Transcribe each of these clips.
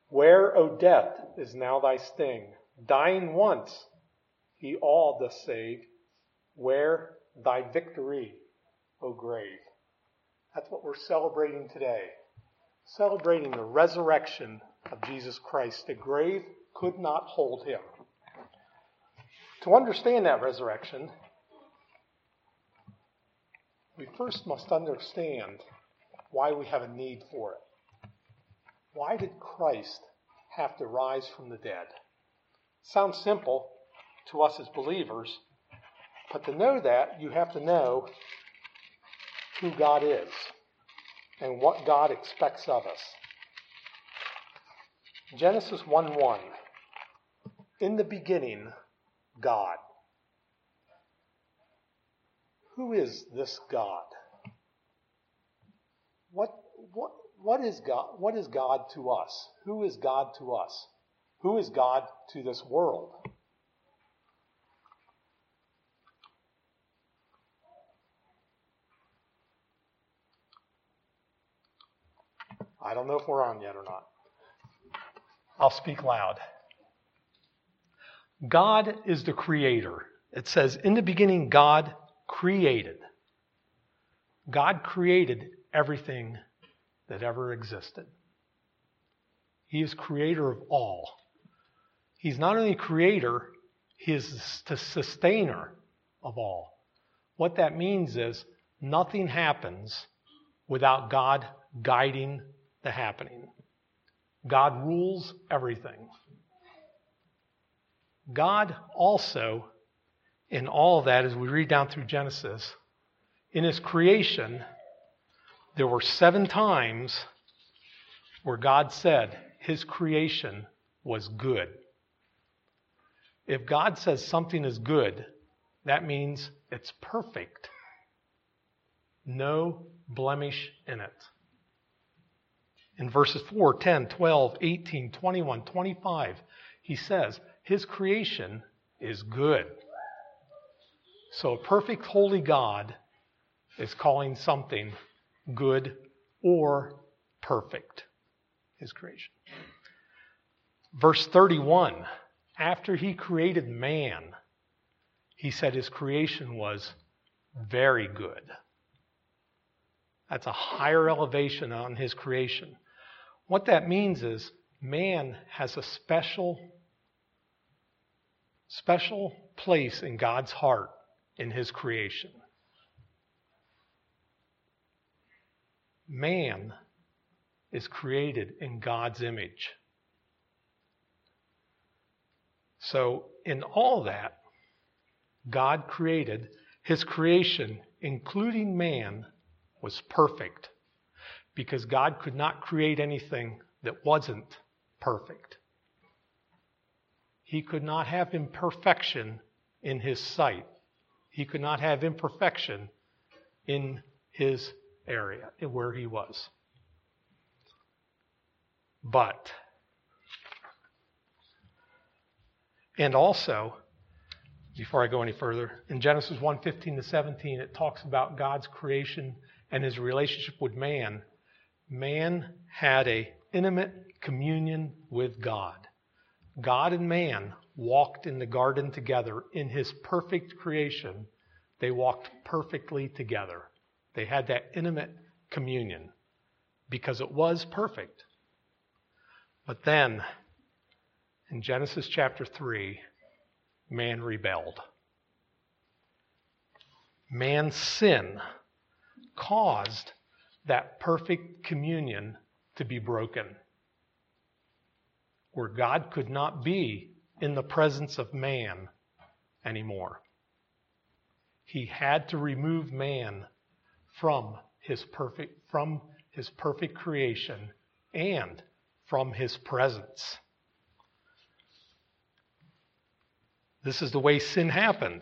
Where, O death, is now thy sting? Dying once, he all doth save. Where thy victory, O grave? That's what we're celebrating today. Celebrating the resurrection of Jesus Christ. The grave could not hold him. To understand that resurrection, we first must understand why we have a need for it. Why did Christ have to rise from the dead? Sounds simple to us as believers, but to know that, you have to know who God is and what God expects of us. Genesis 1:1. In the beginning, God. Who is this God? What is God? What is God to us? Who is God to us? Who is God to this world? I don't know if we're on yet or not. I'll speak loud. God is the creator. It says, in the beginning, God created. God created everything that ever existed. He is creator of all. He's not only creator, he is the sustainer of all. What that means is nothing happens without God guiding the happening. God rules everything. God also, in all of that, as we read down through Genesis, in his creation, there were 7 times where God said his creation was good. If God says something is good, that means it's perfect. No blemish in it. In verses 4, 10, 12, 18, 21, 25, he says his creation is good. So a perfect holy God is calling something good or perfect, his creation. Verse 31, after he created man, he said his creation was very good. That's a higher elevation on his creation. What that means is man has a special place in God's heart in his creation. Man is created in God's image. So in all that, God created, his creation, including man, was perfect. Because God could not create anything that wasn't perfect. He could not have imperfection in his sight. He could not have imperfection in his area, where he was. But, and also, before I go any further, in Genesis 1:15-17, it talks about God's creation and his relationship with man. Man had an intimate communion with God. God and man walked in the garden together in his perfect creation. They walked perfectly together. They had that intimate communion because it was perfect. But then, in Genesis chapter 3, man rebelled. Man's sin caused that perfect communion to be broken, where God could not be in the presence of man anymore. He had to remove man from his perfect creation and from his presence. This is the way sin happened.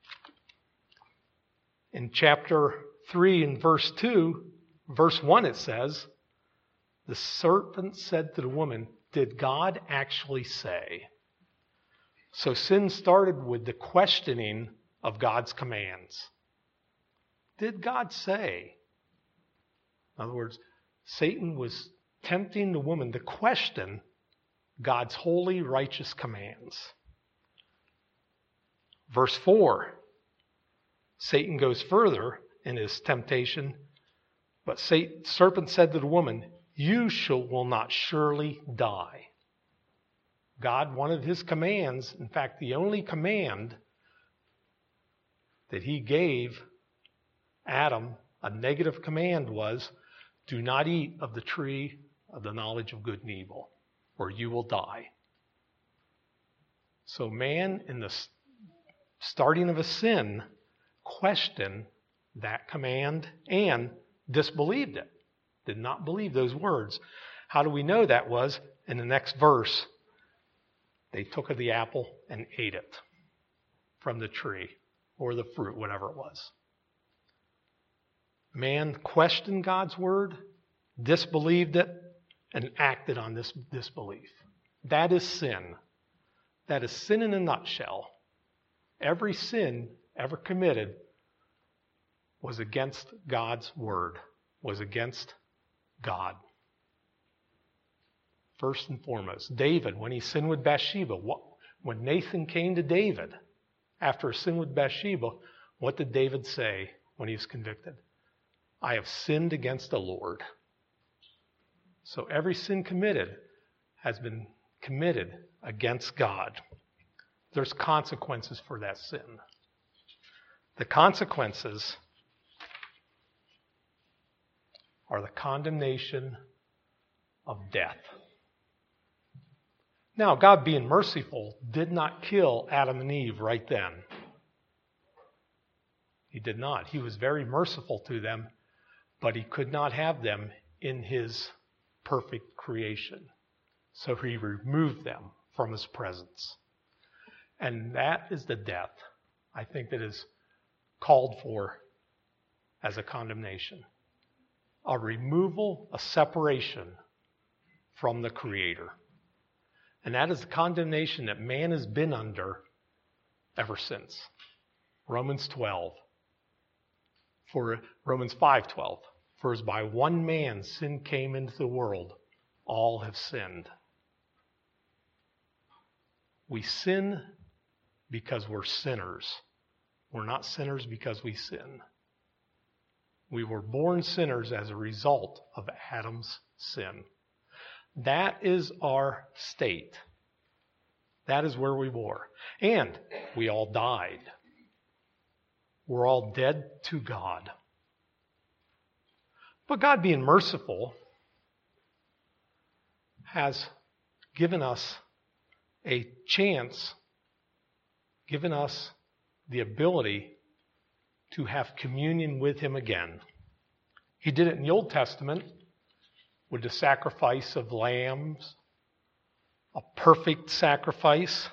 In chapter 3 and verse 1 it says, the serpent said to the woman, did God actually say? So sin started with the questioning of God's commands. Did God say? In other words, Satan was tempting the woman to question God's holy, righteous commands. Verse 4, Satan goes further in his temptation. But serpent said to the woman, you will not surely die. God, one of his commands, in fact, the only command that he gave Adam, a negative command, was, do not eat of the tree of the knowledge of good and evil, or you will die. So man, in the starting of a sin, questioned that command and disbelieved it. Did not believe those words. How do we know that was? In the next verse, they took of the apple and ate it from the tree or the fruit, whatever it was. Man questioned God's word, disbelieved it, and acted on this disbelief. That is sin. That is sin in a nutshell. Every sin ever committed was against God's word, was against God. First and foremost, David, when he sinned with Bathsheba, when Nathan came to David after a sin with Bathsheba, what did David say when he was convicted? I have sinned against the Lord. So every sin committed has been committed against God. There's consequences for that sin. The consequences are the condemnation of death. Now, God being merciful did not kill Adam and Eve right then. He did not. He was very merciful to them, but he could not have them in his perfect creation. So he removed them from his presence. And that is the death, I think, that is called for as a condemnation. A removal, a separation from the Creator. And that is the condemnation that man has been under ever since. Romans 5:12. For as by one man sin came into the world, all have sinned. We sin because we're sinners. We're not sinners because we sin. We were born sinners as a result of Adam's sin. That is our state. That is where we were. And we all died. We're all dead to God. But God, being merciful, has given us a chance, given us the ability to have communion with Him again. He did it in the Old Testament with the sacrifice of lambs, a perfect sacrifice.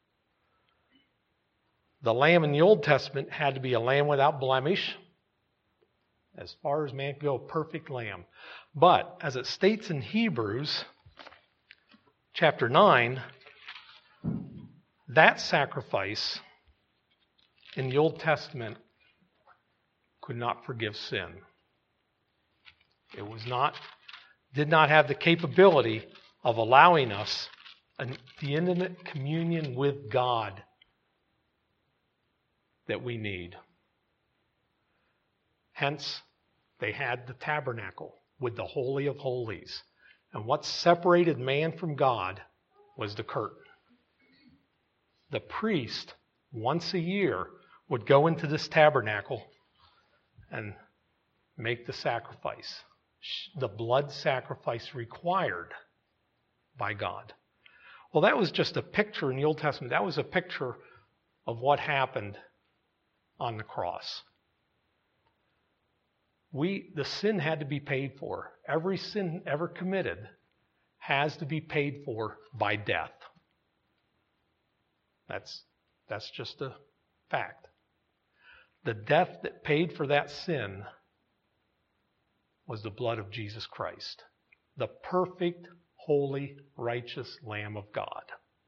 The lamb in the Old Testament had to be a lamb without blemish. As far as man could go, a perfect lamb. But, as it states in Hebrews chapter 9, that sacrifice in the Old Testament could not forgive sin. It did not have the capability of allowing us the intimate communion with God that we need. Hence, they had the tabernacle with the Holy of Holies. And what separated man from God was the curtain. The priest, once a year, would go into this tabernacle and make the sacrifice. The blood sacrifice required by God. Well, that was just a picture in the Old Testament. That was a picture of what happened on the cross. The sin had to be paid for. Every sin ever committed has to be paid for by death. That's just a fact. The death that paid for that sin was the blood of Jesus Christ, the perfect, holy, righteous Lamb of God.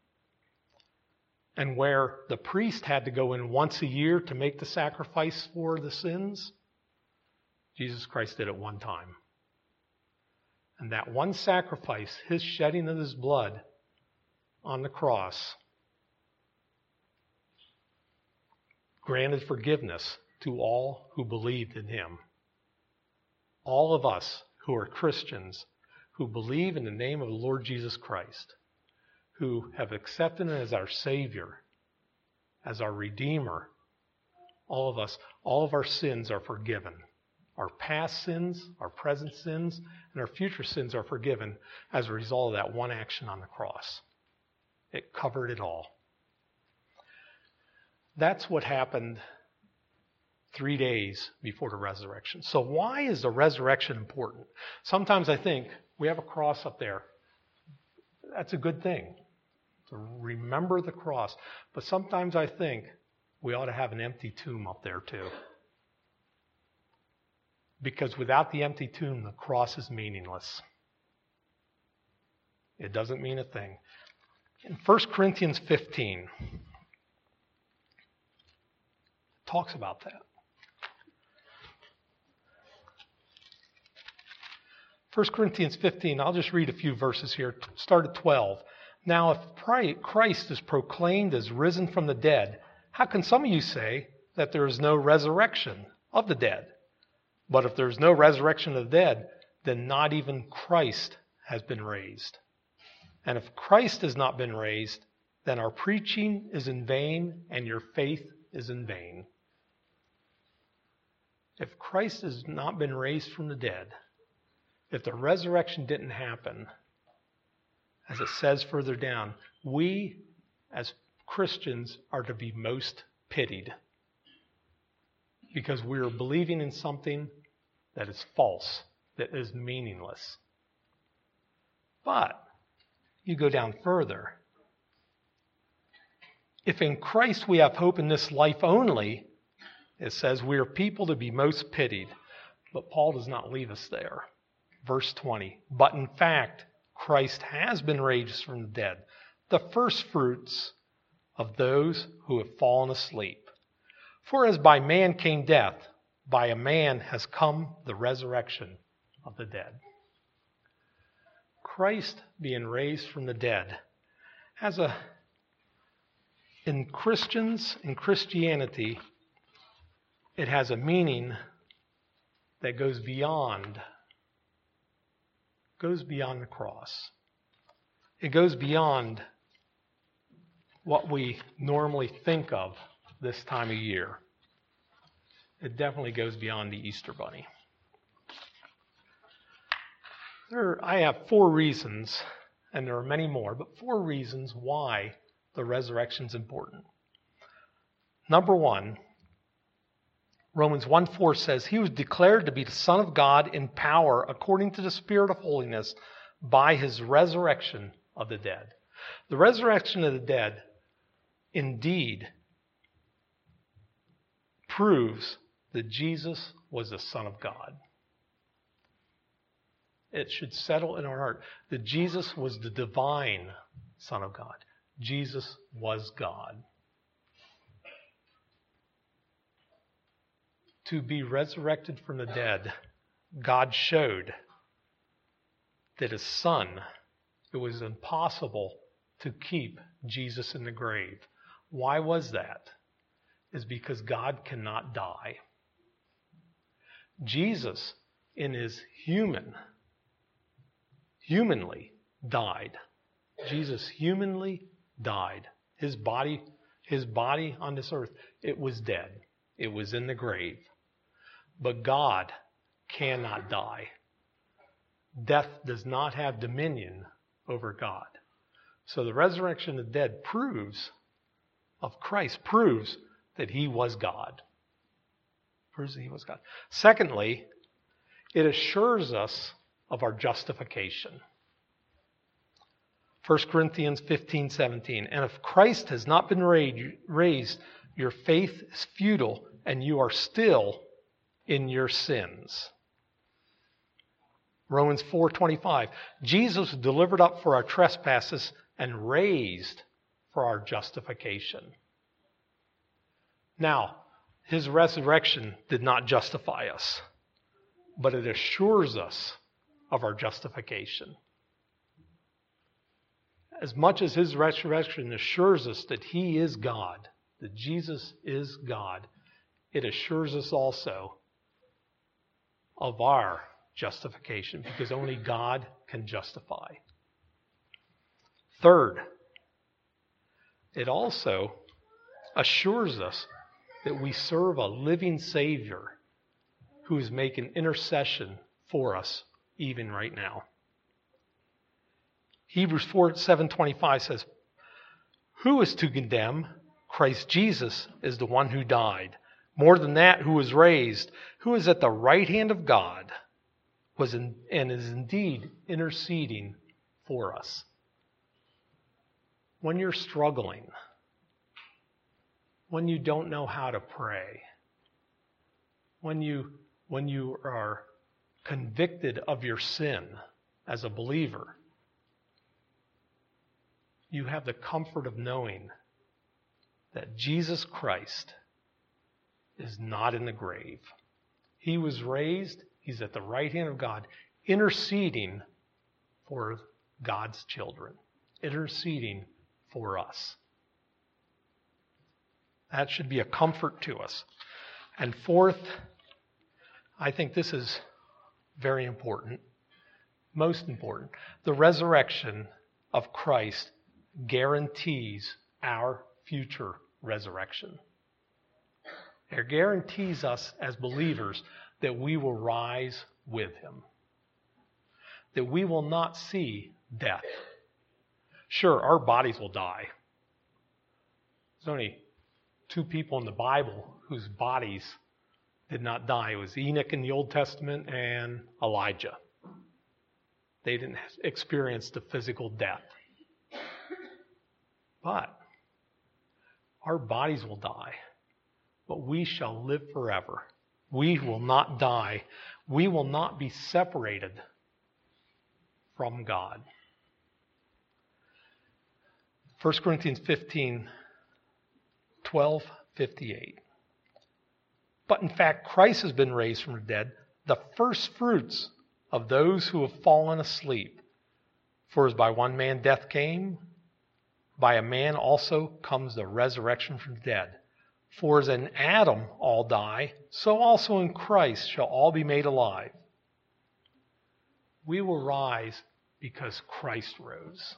And where the priest had to go in once a year to make the sacrifice for the sins, Jesus Christ did it one time. And that one sacrifice, His shedding of His blood, on the cross granted forgiveness to all who believed in him. All of us who are Christians, who believe in the name of the Lord Jesus Christ, who have accepted him as our Savior, as our Redeemer, all of us, all of our sins are forgiven. Our past sins, our present sins, and our future sins are forgiven as a result of that one action on the cross. It covered it all. That's what happened 3 days before the resurrection. So why is the resurrection important? Sometimes I think we have a cross up there. That's a good thing, to remember the cross. But sometimes I think we ought to have an empty tomb up there too. Because without the empty tomb, the cross is meaningless. It doesn't mean a thing. In 1 Corinthians 15, it talks about that. 1 Corinthians 15, I'll just read a few verses here. Start at 12. Now, if Christ is proclaimed as risen from the dead, how can some of you say that there is no resurrection of the dead? But if there is no resurrection of the dead, then not even Christ has been raised. And if Christ has not been raised, then our preaching is in vain and your faith is in vain. If Christ has not been raised from the dead, if the resurrection didn't happen, as it says further down, we as Christians are to be most pitied because we are believing in something that is false, that is meaningless. But you go down further. If in Christ we have hope in this life only, it says we are people to be most pitied. But Paul does not leave us there. Verse 20, but in fact, Christ has been raised from the dead, the first fruits of those who have fallen asleep. For as by man came death, by a man has come the resurrection of the dead. Christ being raised from the dead has in Christians, in Christianity, it has a meaning that goes beyond the cross. It goes beyond what we normally think of this time of year. It definitely goes beyond the Easter Bunny. I have 4 reasons, and there are many more, but 4 reasons why the resurrection is important. Number 1, Romans 1:4 says, he was declared to be the Son of God in power according to the Spirit of holiness by his resurrection of the dead. The resurrection of the dead indeed proves that Jesus was the Son of God. It should settle in our heart that Jesus was the divine Son of God. Jesus was God. To be resurrected from the dead, God showed that his Son, it was impossible to keep Jesus in the grave. Why was that? It's because God cannot die. Jesus, in his humanly died. Jesus humanly died. His body on this earth, it was dead. It was in the grave. But God cannot die. Death does not have dominion over God. So the resurrection of the dead of Christ proves that he was God. Proves that he was God. Secondly, it assures us of our justification. 1 Corinthians 15:17. And if Christ has not been raised, your faith is futile and you are still in your sins. Romans 4:25. Jesus was delivered up for our trespasses and raised for our justification. Now, his resurrection did not justify us, but it assures us of our justification. as much as his resurrection assures us that he is God, that Jesus is God, it assures us also of our justification, because only God can justify. Third, it also assures us that we serve a living Savior who is making intercession for us even right now. Hebrews 7:25 says, "Who is to condemn? Christ Jesus is the one who died. More than that, who was raised, who is at the right hand of God, and is indeed interceding for us." When you're struggling, when you don't know how to pray, when you are convicted of your sin as a believer, you have the comfort of knowing that Jesus Christ is not in the grave. He was raised. He's at the right hand of God, interceding for God's children, interceding for us. That should be a comfort to us. And fourth, I think this is very important, most important. The resurrection of Christ guarantees our future resurrection. It guarantees us as believers that we will rise with him, that we will not see death. Sure, our bodies will die. There's only two people in the Bible whose bodies did not die. It was Enoch in the Old Testament and Elijah. They didn't experience the physical death. But our bodies will die, but we shall live forever. We will not die. We will not be separated from God. 1 Corinthians 12:58. But in fact, Christ has been raised from the dead, the first fruits of those who have fallen asleep. For as by one man death came, by a man also comes the resurrection from the dead. For as in Adam all die, so also in Christ shall all be made alive. We will rise because Christ rose.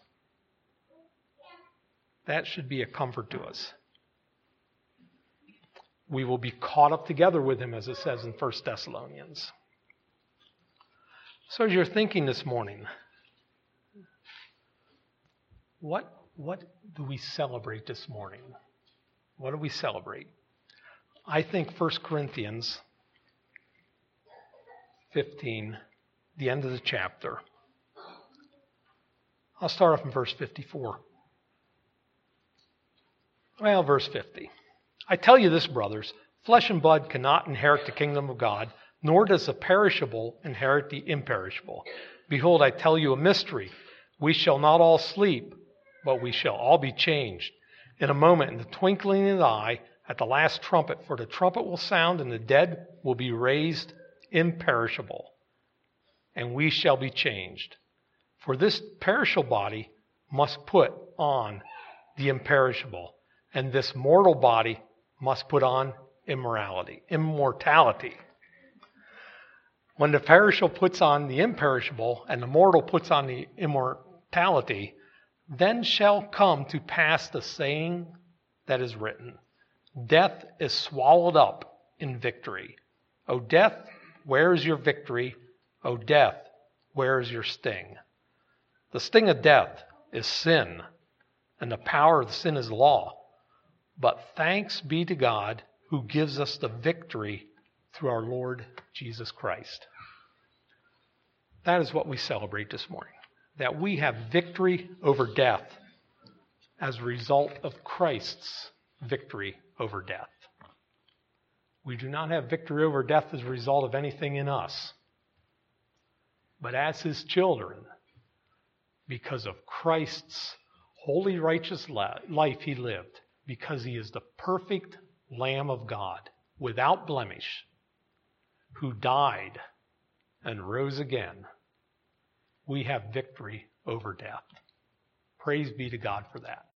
That should be a comfort to us. We will be caught up together with him, as it says in 1 Thessalonians. So as you're thinking this morning, what do we celebrate this morning? What do we celebrate? I think 1 Corinthians 15, the end of the chapter. I'll start off in verse 54. Well, verse 50. I tell you this, brothers, flesh and blood cannot inherit the kingdom of God, nor does the perishable inherit the imperishable. Behold, I tell you a mystery. We shall not all sleep, but we shall all be changed. In a moment, in the twinkling of an eye, at the last trumpet, for the trumpet will sound, and the dead will be raised imperishable, and we shall be changed. For this perishable body must put on the imperishable, and this mortal body must put on immortality. When the perishable puts on the imperishable, and the mortal puts on the immortality, then shall come to pass the saying that is written, death is swallowed up in victory. O death, where is your victory? O death, where is your sting? The sting of death is sin, and the power of sin is law. But thanks be to God who gives us the victory through our Lord Jesus Christ. That is what we celebrate this morning. That we have victory over death as a result of Christ's victory over death. We do not have victory over death as a result of anything in us, but as his children, because of Christ's holy, righteous life he lived, because he is the perfect Lamb of God, without blemish, who died and rose again. We have victory over death. Praise be to God for that.